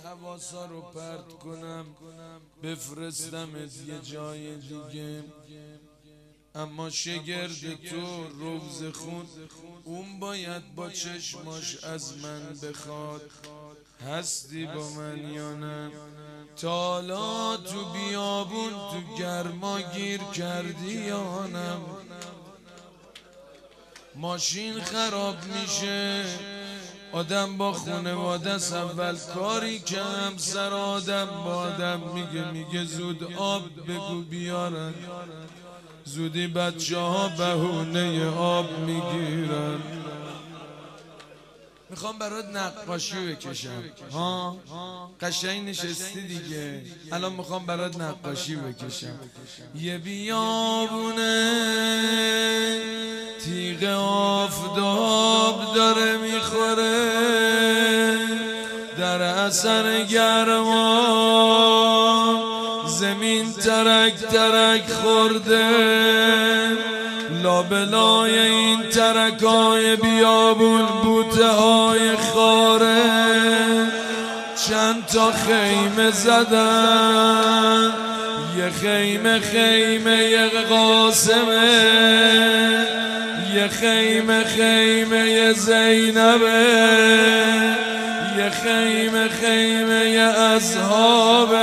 حواسا رو پرت کنم بفرستم از یه جای دیگه، اما شگرد تو روز خون اون باید با چشماش از من بخواد هستی با من یا نه. تالا تو بیابون تو گرما گیر کردی یا نه؟ ماشین خراب میشه، آدم با خونواده است، اول کاری که همسر آدم با آدم میگه زود آب بگو بیارن، زودی بچه ها بهونه آب میگیرن. میخوام برات نقاشی بکشم ها، قشنگ نشستی دیگه، الان میخوام برات نقاشی بکشم. یه بیابونه تیغ آفتاب داره میخوره، در اثر گرما زمین ترک ترک خورده، لابلای این ترکای بیابون بوته های خاره، چند تا خیمه زدن، یه خیمه خیمه قاسمه، یه خیمه خیمه زینبه، یه خیمه خیمه اصحابه،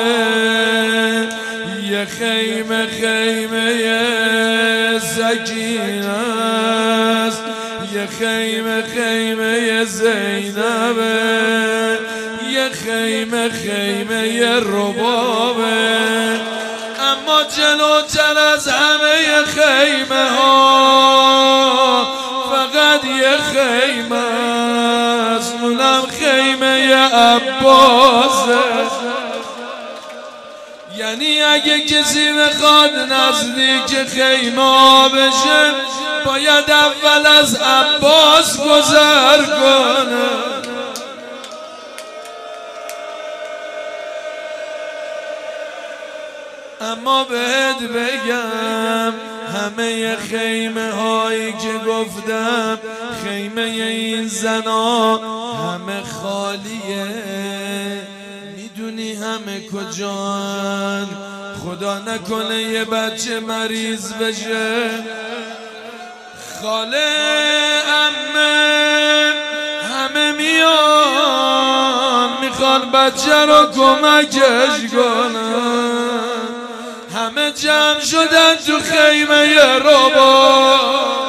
یه خیمه خیمه سکینه است، یه خیمه خیمه زینبه، یه خیمه خیمه ربابه. اما جلوتر از همه خیمه ها فقط یه خیمه است، اونم خیمه عباسه. یعنی اگه کسی بخواد نزدیک خیمه ها بشه باید اول از عباس گذر کنه. اما بهت بگم همه خیمه هایی که گفتم، خیمه این زنا همه خالیه. میدونی همه کجان؟ خدا نکنه یه بچه مریض بشه، خاله عمه همه میان میخوان بچه رو کمکش کنن، همه جمع شدن تو خیمه ربا.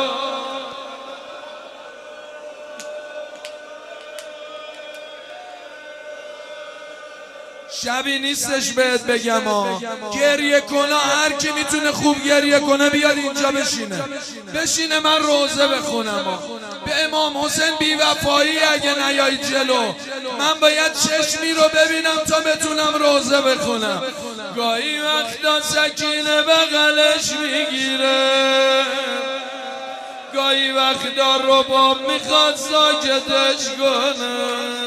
شبی نیستش بهت بگم گریه کنا، هر کی میتونه خوب گریه کنه بیاد اینجا بشینه من روزه بخونم. به امام حسین بی وفایی اگه نیایی جلو، من باید چشمی رو ببینم تا بتونم روزه بخونم. گاهی وقتا سکینه بغلش میگیره، گاهی وقتا رباب میخواد ساکتش کنه،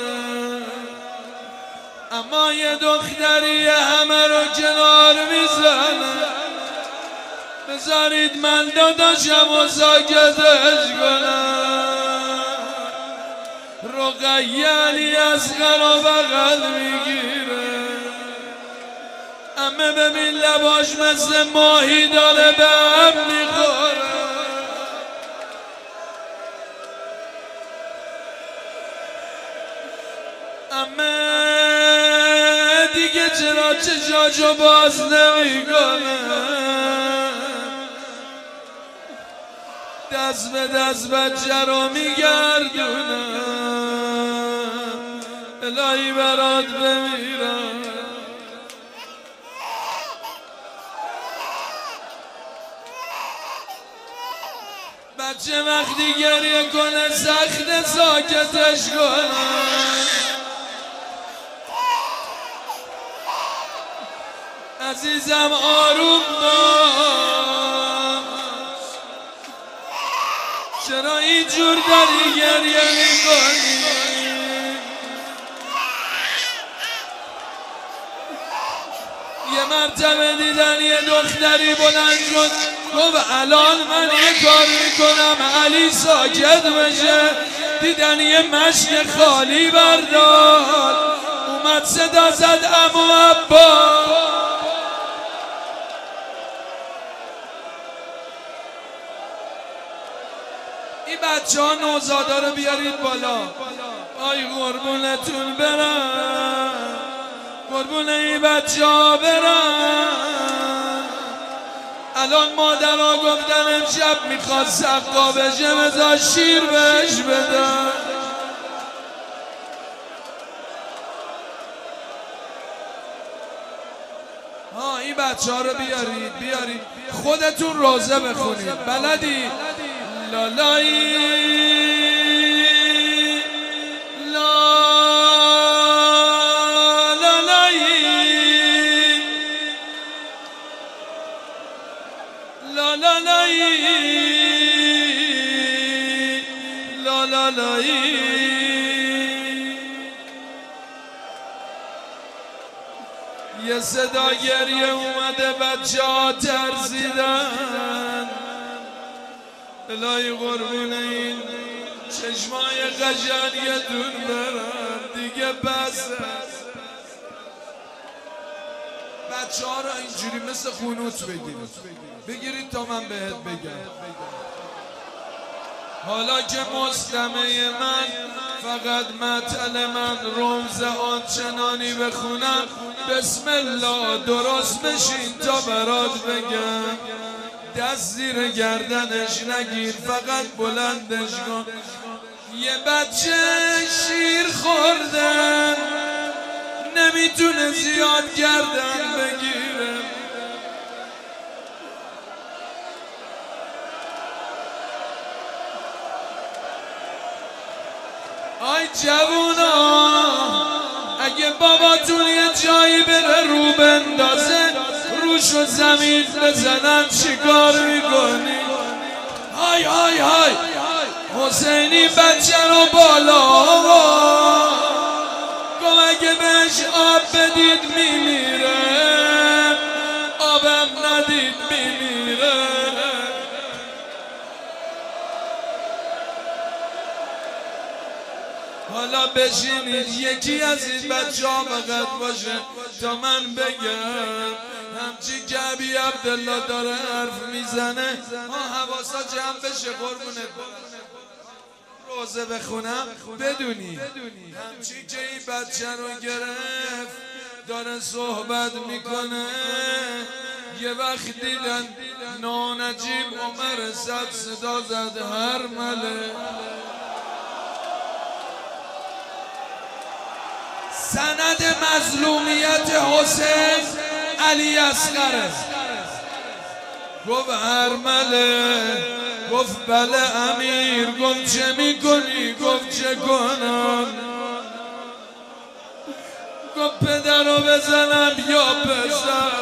اما یه دختری همه رو کنار میزنه. بذارید من داداشم و ساکتش کنم. رقیه علی اصغر و بغل میگیره، همه ببین لباش مثل ماهی داره به هم میخوره. دیگه چرا چشاشو باز نمیکنه، دست به دست بچه رو میگردونه. الهی برات بمیرم. بچه وقتی گریه کنه سخت ساکتش کنه. عزیزم آروم باش، چرا اینجور داری گریه میکنی؟ یه مرتبه دیدن یه دختری بلند شد گفت الان من یه کار میکنم علی ساکت بشه. دیدن یه مشک خالی بردار، اون اومد صدا زد عمو عباس. این بچه ها نوزادا رو بیارید بالا. آی قربونتون برم، قربون این بچه ها برم. الان مادرها گفتن امشب میخواد سقا بشه، بذار شیر بهش بدن. این بچه ها رو بیارید خودتون روزه بخونید. بلدی؟ لالایی یه صدا گریه اومده، بچه ها ترسیدن. الهی قربون این چشمای قشنگتون برم دیگه بس. بچه ها را اینجوری مثل خونوت بگیرید تا من بهت بگم. حالا که مستمع من فقط مطل من رمز آنچنانی بخونم، بسم الله درست بشین تا برات بگم. دست زیر گردنش نگیر، فقط بلندش کن. یه بچه شیر خوردن نمیتونه زیاد گردن بگیره. آی جوونا، اگه باباتون یه جایی بره رو بندازه، روش و زمین بزنن چیکار میکنی؟ های های های حسینی بچه رو بالا گم، اگه بهش آب بدید میمیره، آبم ندید میمیره. حالا بشینید یکی از این بچه ها فقط باشه تا من بگم. همچی که ابی عبدالله داره حرف میزنه، حواسا جمع بشه. قربونت روزه بخونم بدونی همچی که این بچه رو گرفت داره صحبت میکنه. یه وقت دیدن نانجیب عمر صد صدا زد هر مله. سند مظلومیت حسین علی اصغر. گفت هرمله، گفت بله امیر. گفت چه میکنی؟ گفت چه کنم؟ گفت پدر رو بزنم یا پسر؟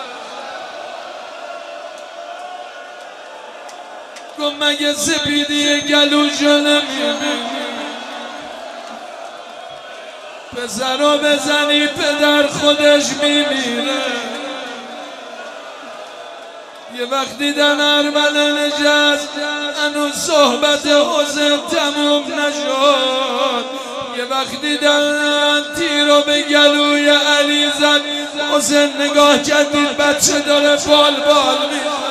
گفت مگه سپیدی گلوشو نمیبینی؟ پسر رو بزنی پدر خودش میمیره. یه وقت دیدن ارمله نشست، هنوز صحبت حسین تموم نشد. یه وقت دیدن تیر رو به گلوی علی زد. حسین نگاه کردید بچه داره بال میشه.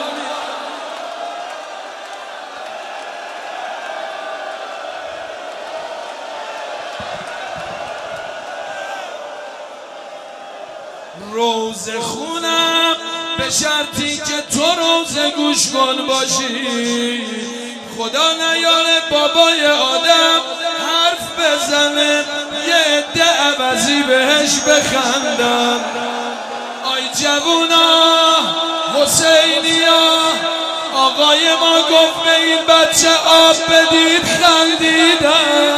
روزه خونم به شرطی که تو روزه گوش کن باشی. خدا نیاره بابای آدم حرف بزنه یه عده عوضی بهش بخندن. آی جوونا حسینیا، آقای ما گفت به این بچه آب بدید، خندیدن.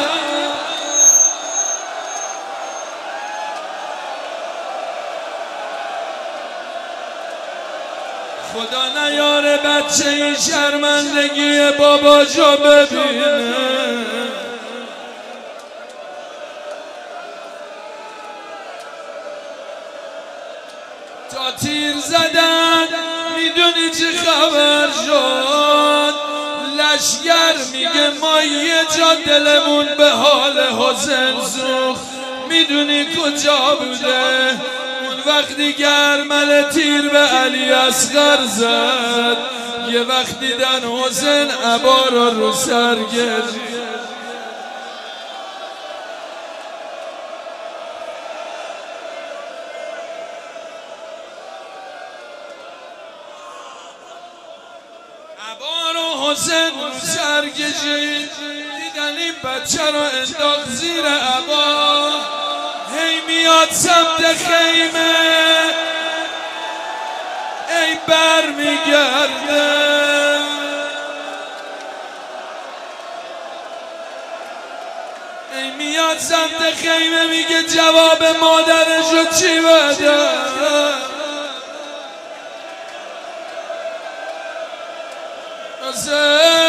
خدا نیاره بچه این شرمندگی باباشو ببینه. تا تیر زدن میدونی چی خبر شد؟ لشگر میگه ما یه جا دلمون به حال حسین سوخت. میدونی کجا بوده؟ اون وقتی گرمل تیر به علی اصغر زد، یه وقت دیدن حسین عبا رو سر گرفت. عبا رو حسین سر کشید، دیدن این بچه رو انداخت زیر عبا. هی میاد سمت خیمه، ای بر میگرده، ای میاد سمت خیمه میگه جواب مادرشو چی بده؟ حسین